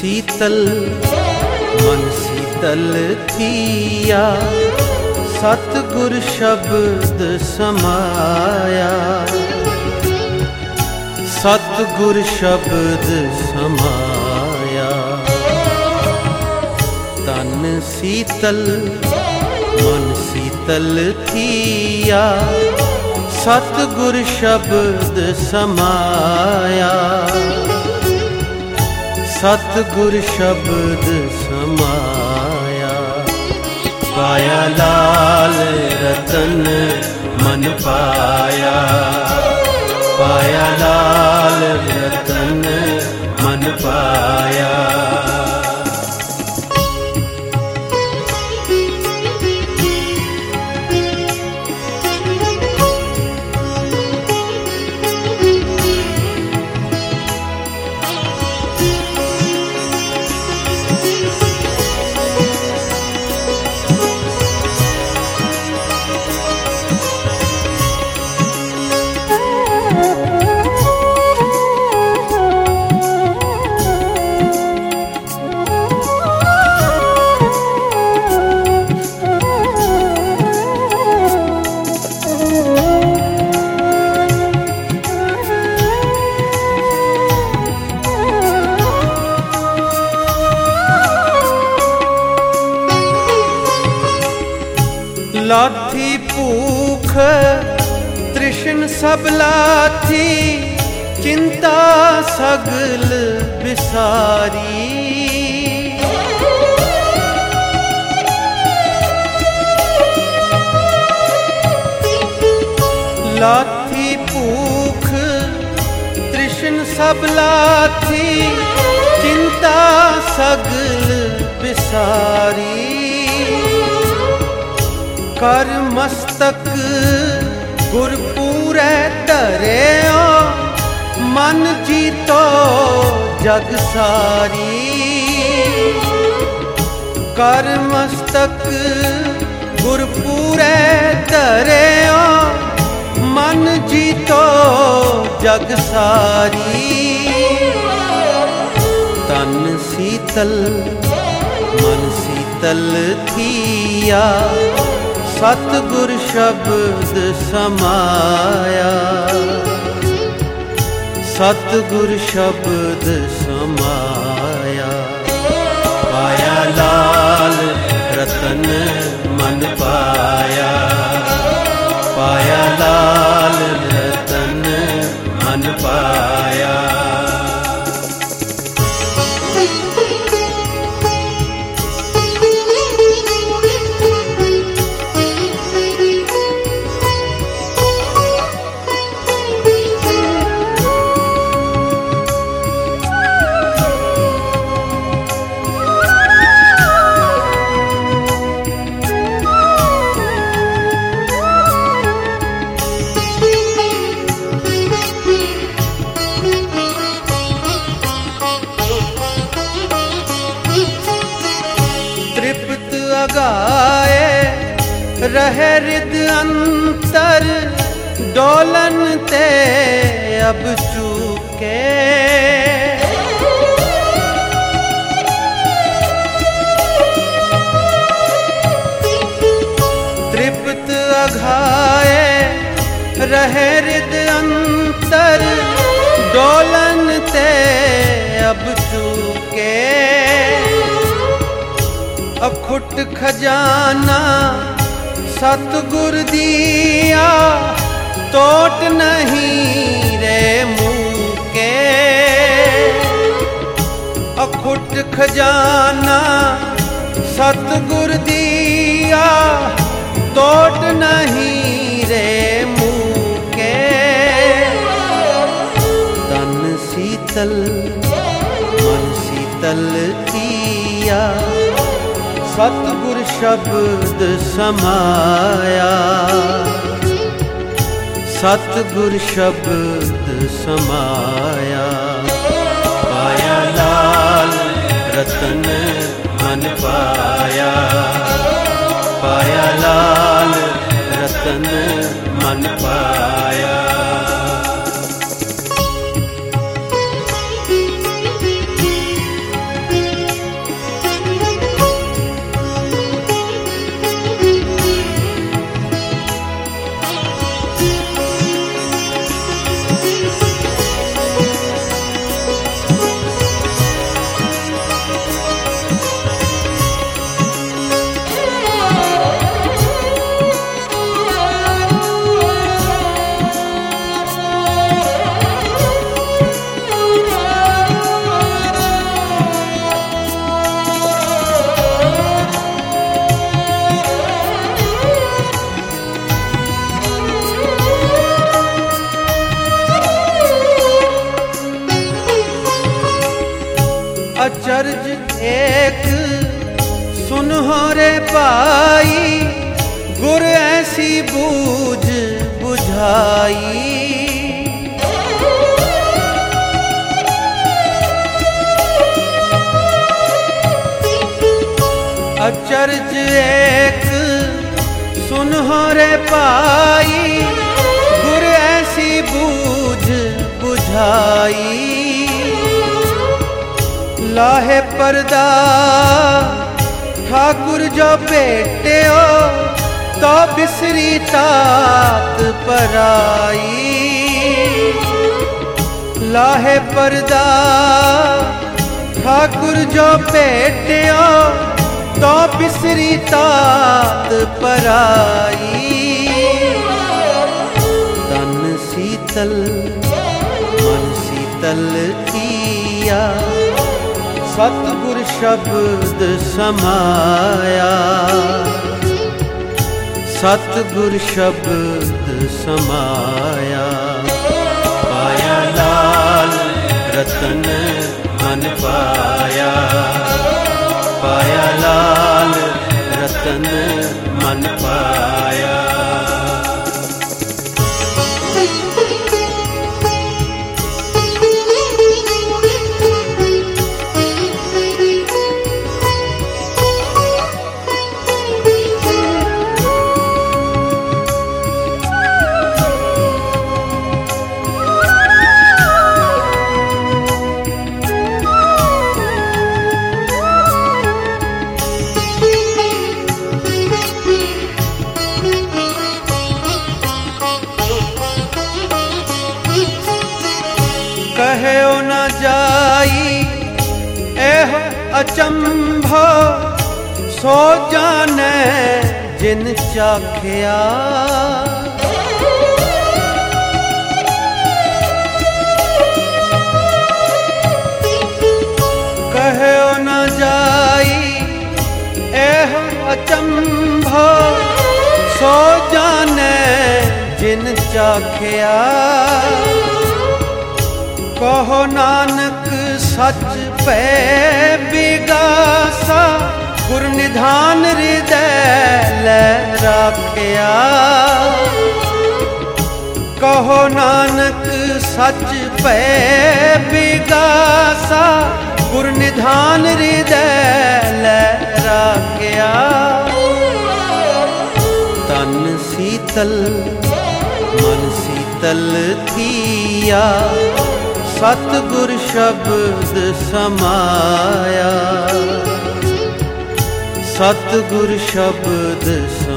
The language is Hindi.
शीतल मन शीतल थिया, सतगुर शब्द समाया। सतगुर शब्द समाया। तन शीतल मन शीतल थिया, सतगुर शब्द समाया। सतगुर शब्द समाया। पाया लाल रतन मन पाया। पाया लाल रतन मन पाया। लाथी भूख तृष्ण सब लाथी, चिंता सगल बिसारी। लाथी भूख तृष्ण सब लाथी, चिंता सगल बिसारी। कर मस्तक गुरपूरै धरिया, मन जीतो जग सारी। कर मस्तक गुरपूरै धरिया, मन जीतो जग सारी। तन शीतल मन शीतल थिया, सतगुर शब्द समाया। सतगुर शब्द समाया। पाया लाल रतन मन पाया। पाया लाल रतन मन पाया। तृप्त अगाए रहे हृद अंतर, डोलन ते अब चूके। तृप्त अघाए रहे हृद अंतर, डोलन ते अब चूके। अखुट खजाना सतगुर दिया, तोट नहीं रे मूके। अखुट खजाना सतगुर दिया, तोट नहीं रे मूके। तन शीतल मन शीतल थिया, सतगुर शब्द समाया। सतगुर शब्द समाया। पाया लाल रतन मन पाया। पाया लाल रतन मन पाया। अचरज एक सुनहो रे पाई, गुर ऐसी बूझ बुझाई। अचरज एक सुनहो रे पाई, गुर ऐसी बूझ बुझाई। लाहे पर्दा ठाकुर जो बेटे हो, तो बिसरी तात पराई। लाहे पर्दा ठाकुर जो बेटे हो, तो बिसरी तात पराई। तन शीतल मन शीतल किया, सतगुर शब्द समाया। सतगुर शब्द समाया, पाया लाल रतन मन पाया। पाया लाल रतन मन पाया। कहो न जाई एह अचंभो, सो जाने जिन चाखिया। कहो न जाई एह अचंभो, सो जाने जिन चाखिया। कहो नानक सच पै बिगासा, गुर निधान हृदय लै राखिया। कहो नानक सच पै बिगासा, गुर निधान हृदय लै राखिया। तन शीतल मन शीतल थिया, सतगुर शब्द समाया। सतगुर शब्द समाया।